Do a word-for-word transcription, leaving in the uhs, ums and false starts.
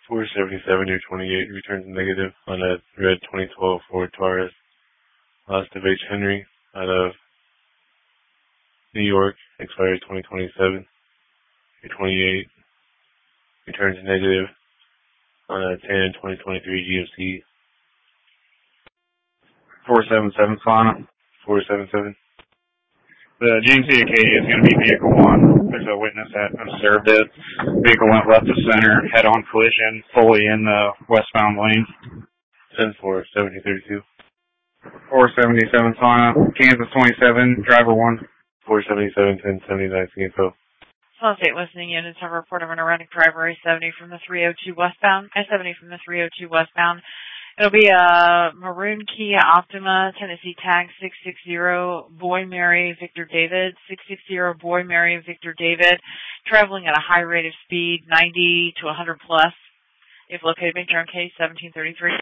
four seventy-seven near twenty-eight returns negative on a red twenty twelve Ford Taurus. Lost of H. Henry out of New York, expires twenty twenty-seven. Near twenty-eight returns negative on a ten twenty twenty-three G M C. four seven seven Solana. four seventy-seven. The G M C Acadia is going to be vehicle one. There's a witness that observed it. Vehicle went left to center, head-on collision, fully in the westbound lane. ten four seventy thirty-two. four seventy-seven Solana. Kansas twenty-seven, driver one. four seventy-seven ten seventy-nine C info. Solana State listening units have a report of an erratic driver I seventy from the three oh two westbound. I seventy from the three oh two westbound. It'll be a maroon Kia Optima, Tennessee tag six six zero, Boy Mary Victor David, six six zero Boy Mary Victor David, traveling at a high rate of speed, ninety to one hundred plus. If located, make your own case, seventeen thirty-three.